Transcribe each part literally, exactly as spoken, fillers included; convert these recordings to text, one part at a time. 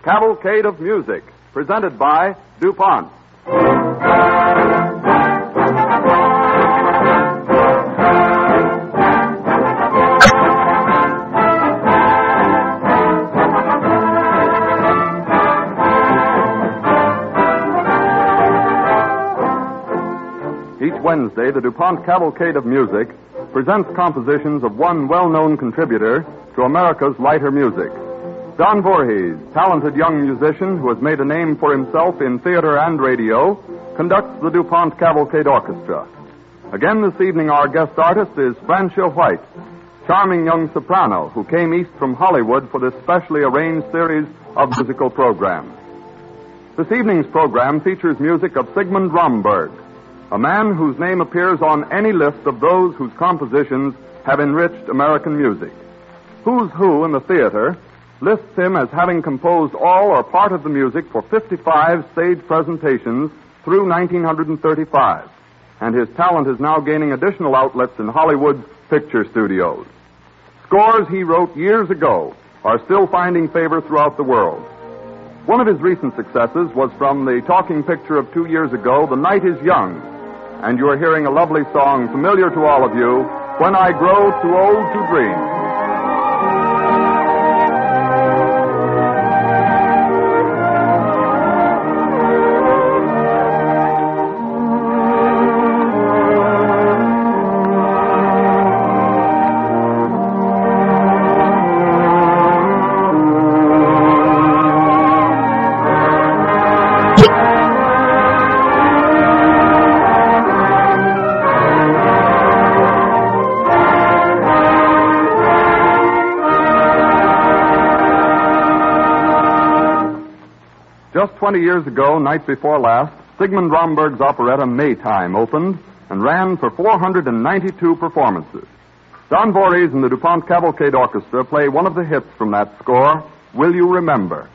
Cavalcade of Music, presented by DuPont. Each Wednesday, the DuPont Cavalcade of Music presents compositions of one well-known contributor to America's lighter music. Don Voorhees, talented young musician who has made a name for himself in theater and radio, conducts the DuPont Cavalcade Orchestra. Again this evening, our guest artist is Francia White, charming young soprano who came east from Hollywood for this specially arranged series of musical programs. This evening's program features music of Sigmund Romberg, a man whose name appears on any list of those whose compositions have enriched American music. Who's Who in the theater lists him as having composed all or part of the music for fifty-five stage presentations through nineteen thirty-five, and his talent is now gaining additional outlets in Hollywood's picture studios. Scores he wrote years ago are still finding favor throughout the world. One of his recent successes was from the talking picture of two years ago, The Night is Young, and you're hearing a lovely song familiar to all of you, When I Grow Too Old to Dream. Just twenty years ago, night before last, Sigmund Romberg's operetta Maytime opened and ran for four hundred ninety-two performances. Don Voorhees and the DuPont Cavalcade Orchestra play one of the hits from that score, Will You Remember?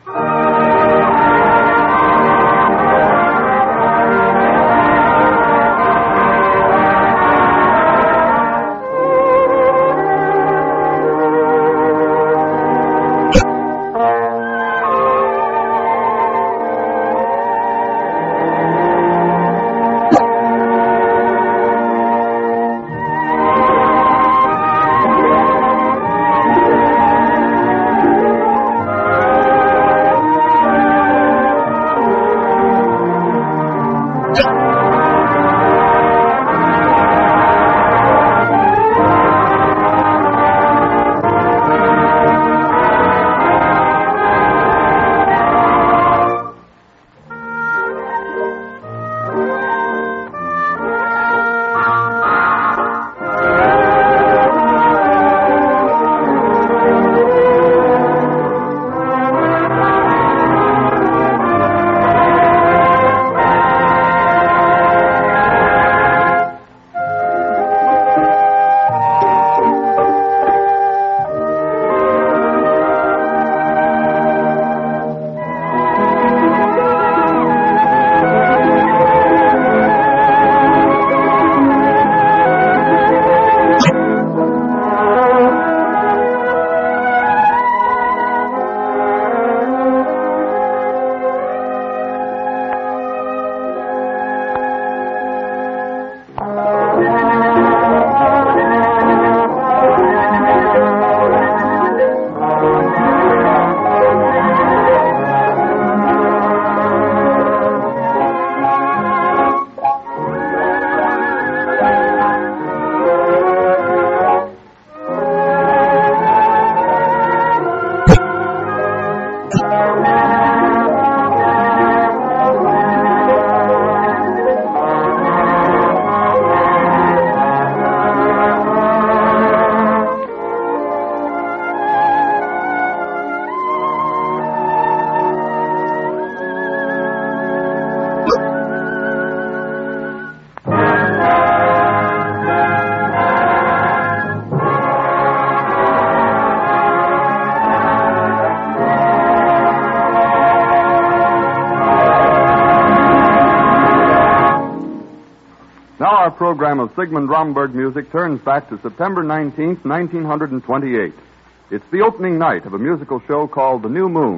Our program of Sigmund Romberg music turns back to September nineteenth, nineteen twenty-eight. It's the opening night of a musical show called The New Moon,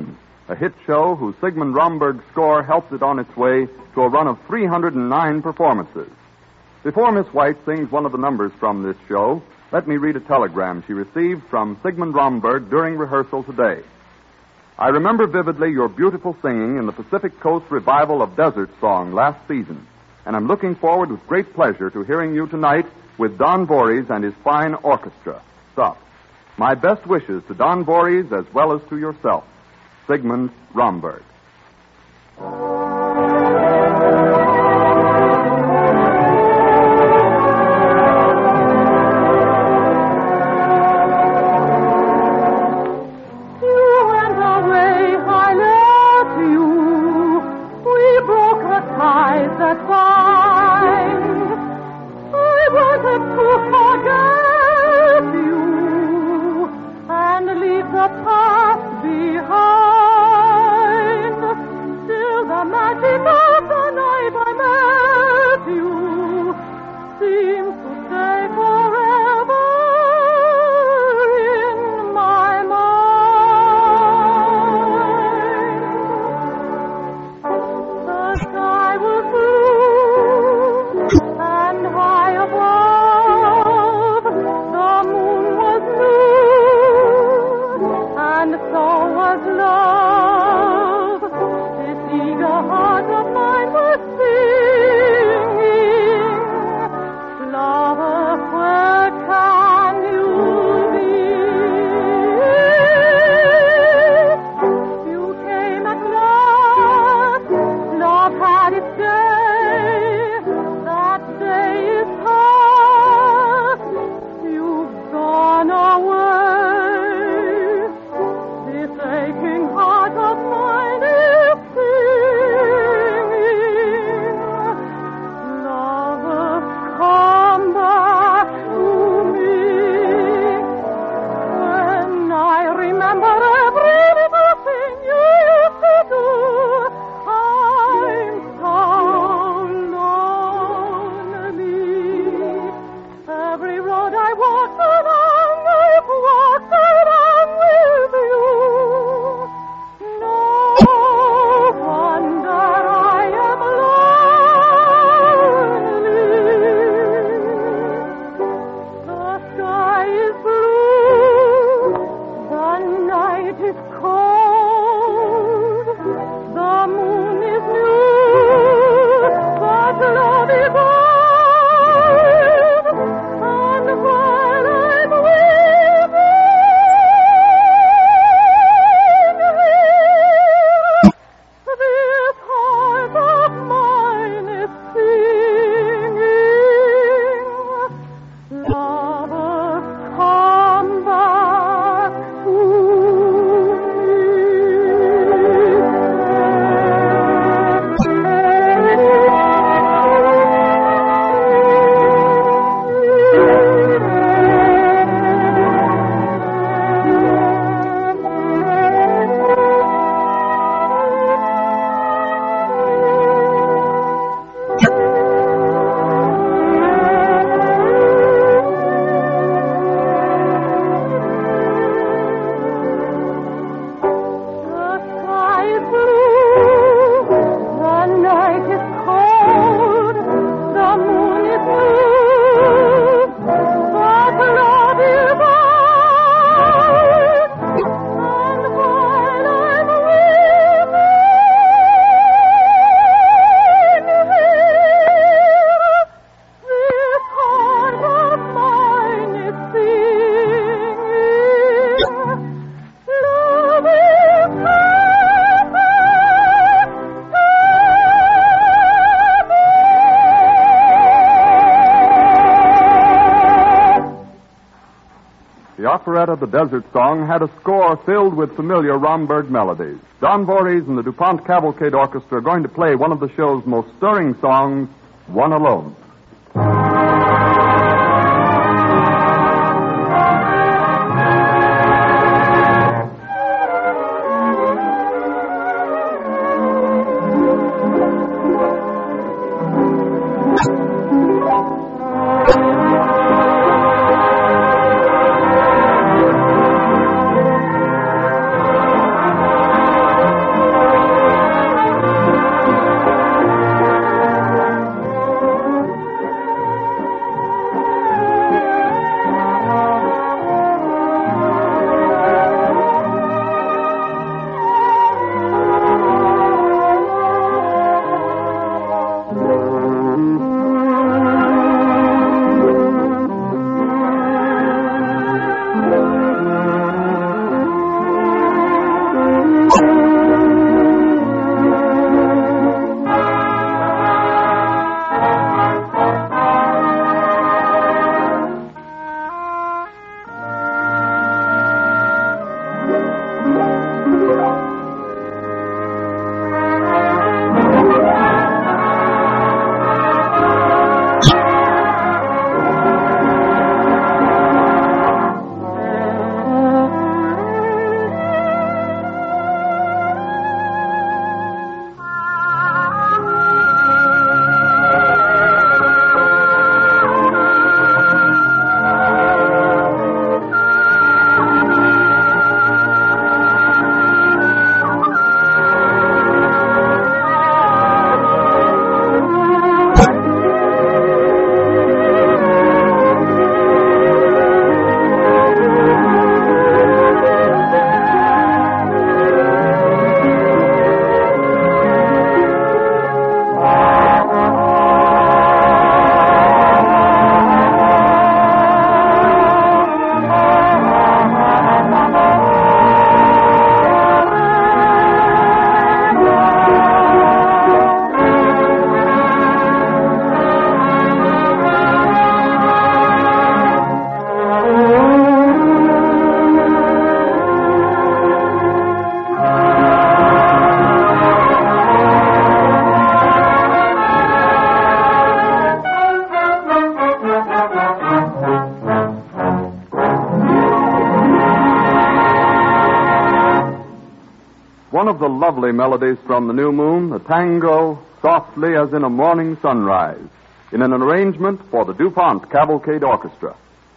a hit show whose Sigmund Romberg score helped it on its way to a run of three hundred nine performances. Before Miss White sings one of the numbers from this show, let me read a telegram she received from Sigmund Romberg during rehearsal today. I remember vividly your beautiful singing in the Pacific Coast revival of Desert Song last season, and I'm looking forward with great pleasure to hearing you tonight with Don Voorhees and his fine orchestra. Stop. My best wishes to Don Voorhees as well as to yourself, Sigmund Romberg. Operetta The Desert Song had a score filled with familiar Romberg melodies. Don Voorhees and the DuPont Cavalcade Orchestra are going to play one of the show's most stirring songs, One Alone. one of the lovely melodies from The New Moon, a tango, softly as in a morning sunrise, in an arrangement for the DuPont Cavalcade Orchestra.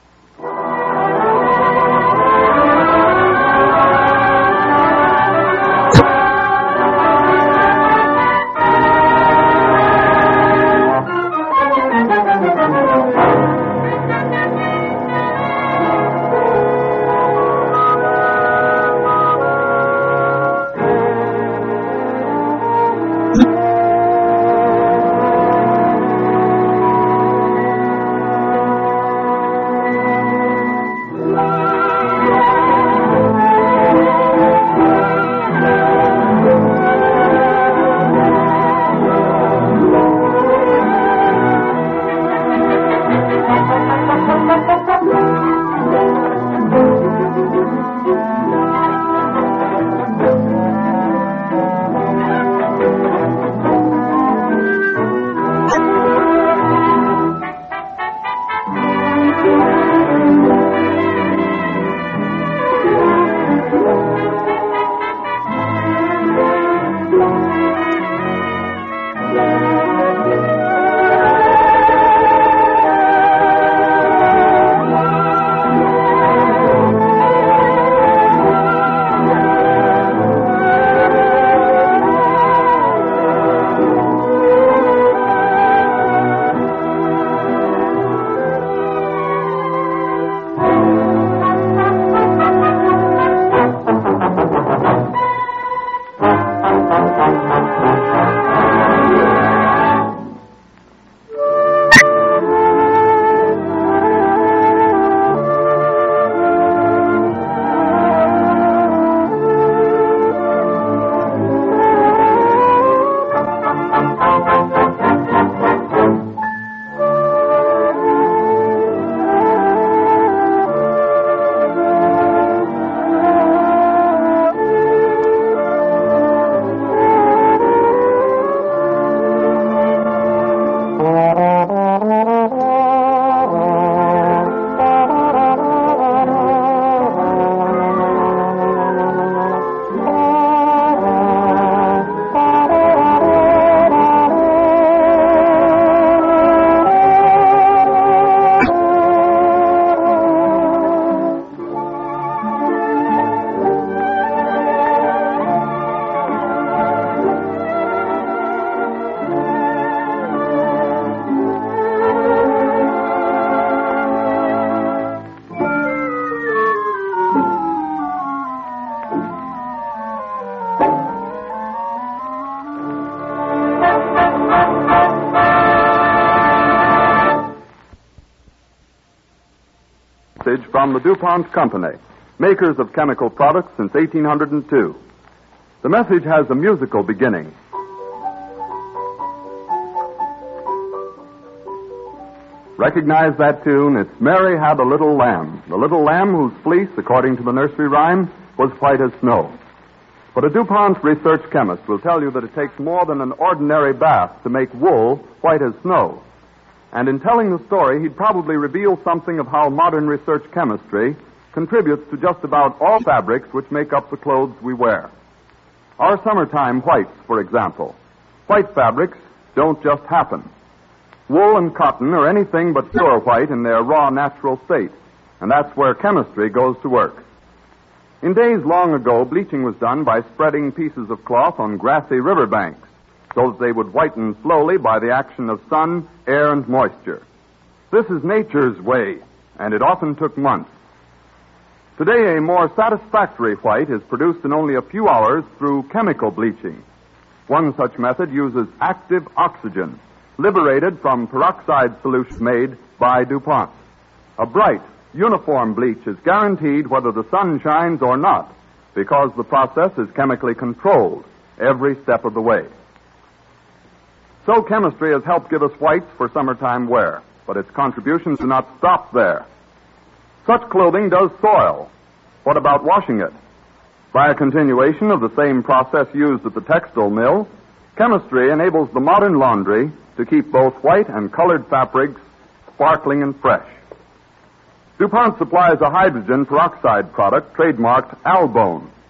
From the DuPont Company, makers of chemical products since eighteen oh two. The message has a musical beginning. Recognize that tune? It's Mary Had a Little Lamb, the little lamb whose fleece, according to the nursery rhyme, was white as snow. But a DuPont research chemist will tell you that it takes more than an ordinary bath to make wool white as snow. And in telling the story, he'd probably reveal something of how modern research chemistry contributes to just about all fabrics which make up the clothes we wear. Our summertime whites, for example. White fabrics don't just happen. Wool and cotton are anything but pure white in their raw natural state, and that's where chemistry goes to work. In days long ago, bleaching was done by spreading pieces of cloth on grassy riverbanks, so that they would whiten slowly by the action of sun, air, and moisture. This is nature's way, and it often took months. Today, a more satisfactory white is produced in only a few hours through chemical bleaching. One such method uses active oxygen, liberated from peroxide solution made by DuPont. A bright, uniform bleach is guaranteed whether the sun shines or not, because the process is chemically controlled every step of the way. So chemistry has helped give us whites for summertime wear, but its contributions do not stop there. Such clothing does soil. What about washing it? By a continuation of the same process used at the textile mill, chemistry enables the modern laundry to keep both white and colored fabrics sparkling and fresh. DuPont supplies a hydrogen peroxide product trademarked Albone,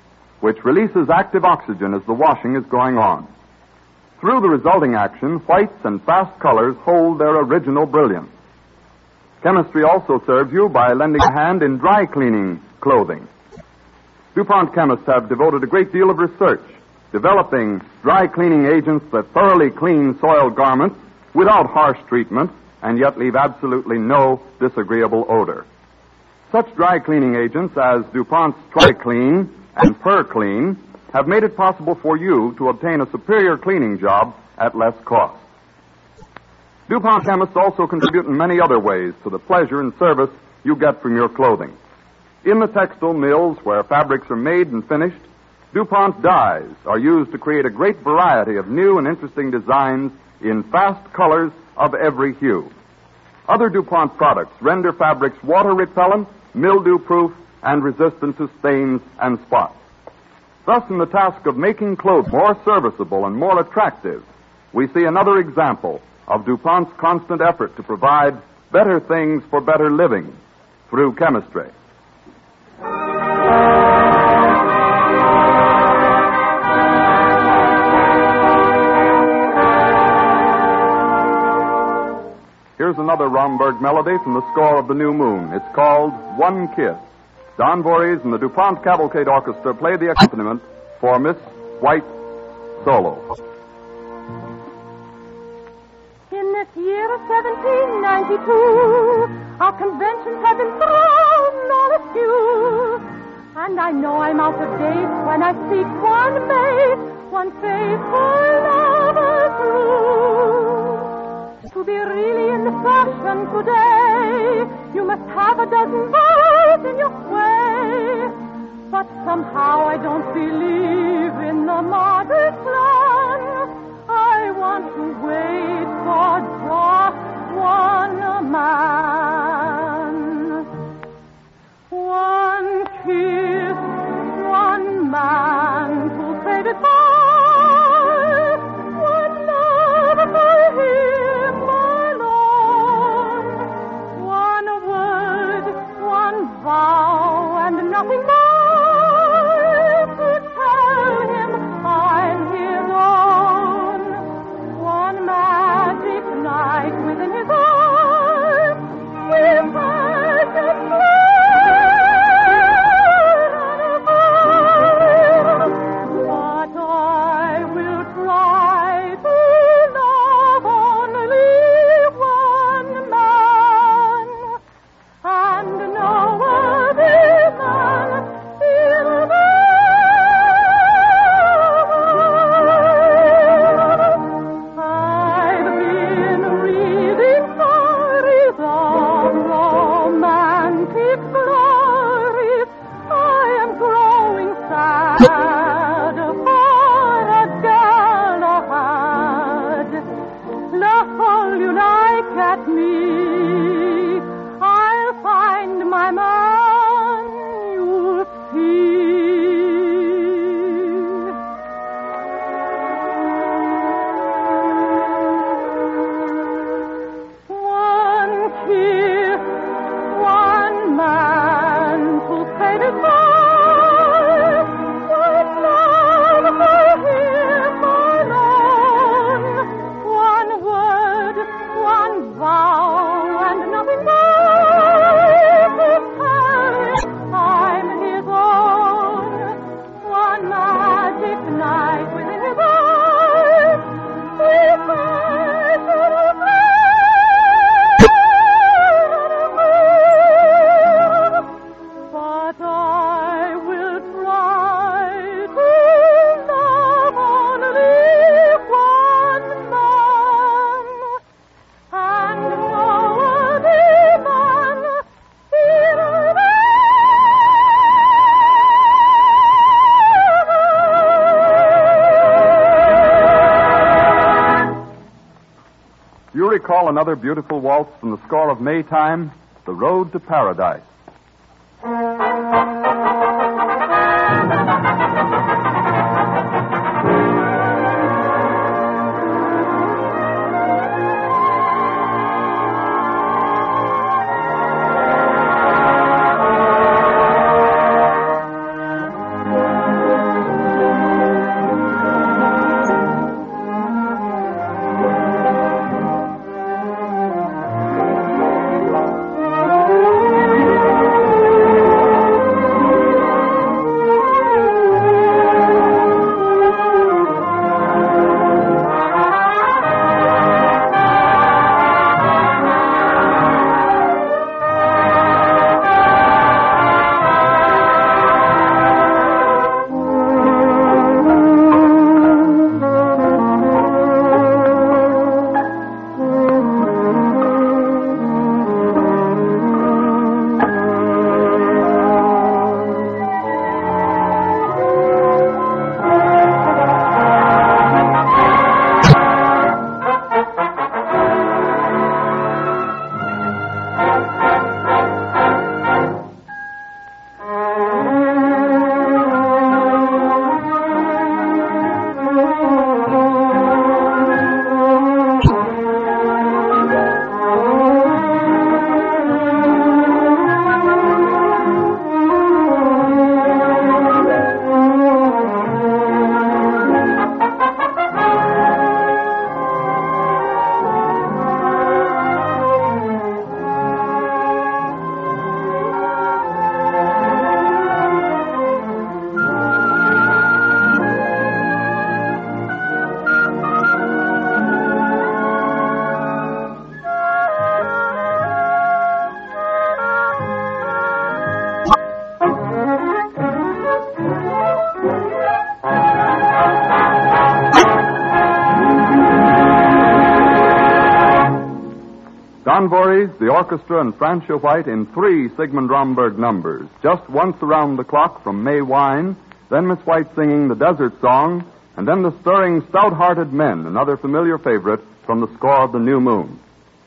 which releases active oxygen as the washing is going on. Through the resulting action, whites and fast colors hold their original brilliance. Chemistry also serves you by lending a hand in dry cleaning clothing. DuPont chemists have devoted a great deal of research developing dry cleaning agents that thoroughly clean soiled garments without harsh treatment and yet leave absolutely no disagreeable odor. Such dry cleaning agents as DuPont's TriClean and PerClean have made it possible for you to obtain a superior cleaning job at less cost. DuPont chemists also contribute in many other ways to the pleasure and service you get from your clothing. In the textile mills where fabrics are made and finished, DuPont dyes are used to create a great variety of new and interesting designs in fast colors of every hue. Other DuPont products render fabrics water repellent, mildew-proof, and resistant to stains and spots. Thus, in the task of making clothes more serviceable and more attractive, we see another example of DuPont's constant effort to provide better things for better living through chemistry. Here's another Romberg melody from the score of The New Moon. It's called One Kiss. Don Voorhees and the DuPont Cavalcade Orchestra play the accompaniment for Miss White's solo. In this year of seventeen ninety-two, our conventions have been thrown all askew. And I know I'm out of date when I seek one mate, one faithful lover true. To be really in the fashion today, you must have a dozen boys in your way. But somehow I don't believe in the modest plan. I want to wait for just one man. One kiss, one man to say goodbye. One love for him alone. One word, one vow, and nothing more. To tell him I'm his own. One magic night within his arms. We'll find a but I will try to love only one man, and no other man in the world. I've been reading stories of romantic glories. I am growing sad for a Galahad. Laugh all you like at me, I'll find my man, you'll see. One kiss, one man to say goodbye. One love for him alone. One word, one vow, and nothing more. To tell him I'm his own. One magic night within his eyes. We fight to the but I will try to love only one man, and no other man in the world. You recall another beautiful waltz from the score of Maytime, The Road to Paradise. Don Voorhees, the orchestra, and Francia White in three Sigmund Romberg numbers. Just Once Around the Clock from May Wine, then Miss White singing the Desert Song, and then the stirring Stout-Hearted Men, another familiar favorite from the score of The New Moon.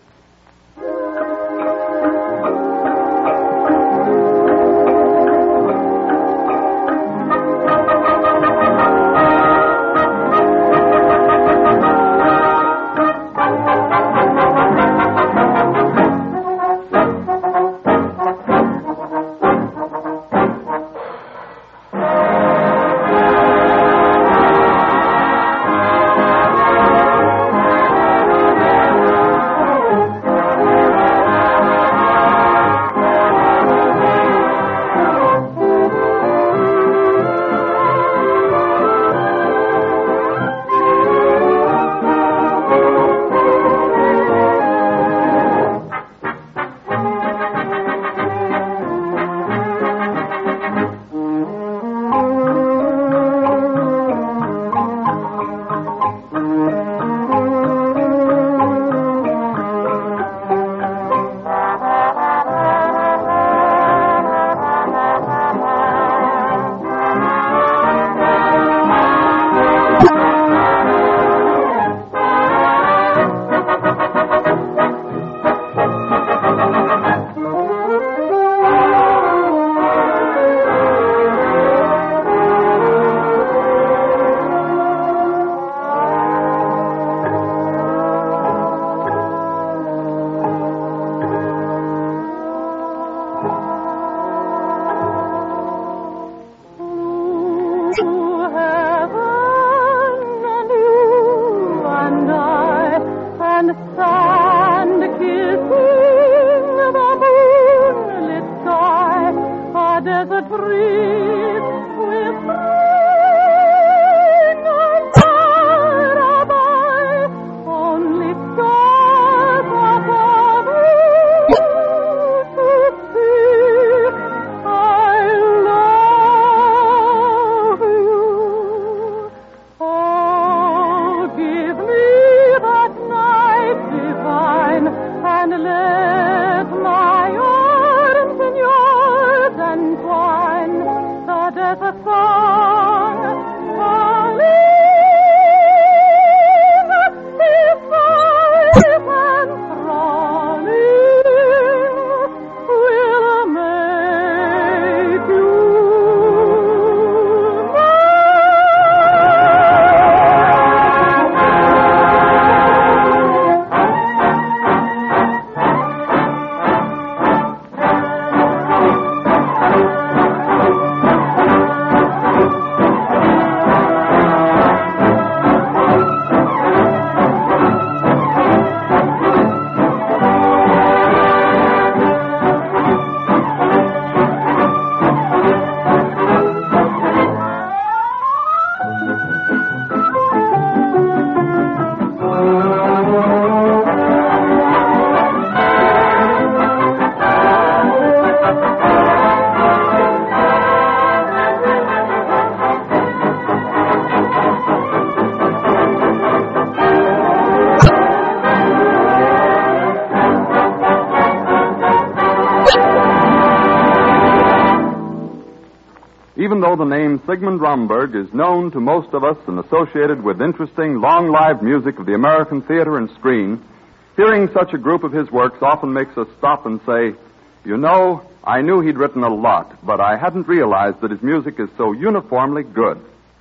Even though the name Sigmund Romberg is known to most of us and associated with interesting, long-lived music of the American theater and screen, hearing such a group of his works often makes us stop and say, you know, I knew he'd written a lot, but I hadn't realized that his music is so uniformly good.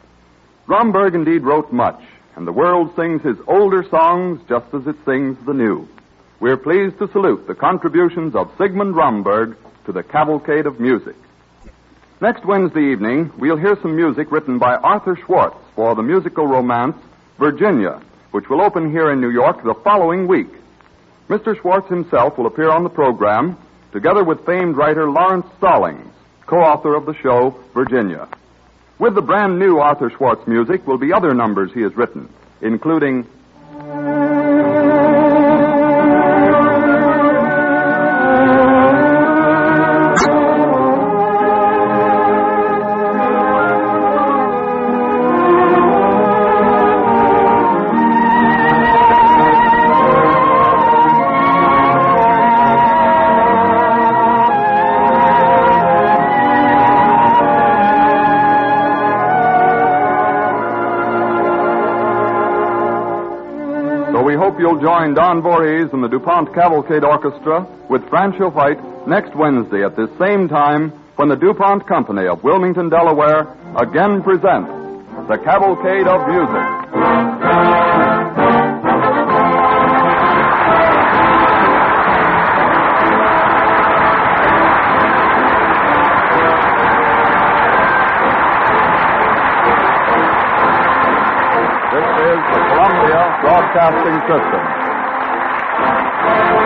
Romberg indeed wrote much, and the world sings his older songs just as it sings the new. We're pleased to salute the contributions of Sigmund Romberg to the Cavalcade of Music. Next Wednesday evening, we'll hear some music written by Arthur Schwartz for the musical romance Virginia, which will open here in New York the following week. Mister Schwartz himself will appear on the program, together with famed writer Lawrence Stallings, co-author of the show Virginia. With the brand new Arthur Schwartz music will be other numbers he has written, including hope you'll join Don Voorhees and the DuPont Cavalcade Orchestra with Franchot White next Wednesday at this same time when the DuPont Company of Wilmington, Delaware again presents the Cavalcade of Music. This is the Columbia Broadcasting System.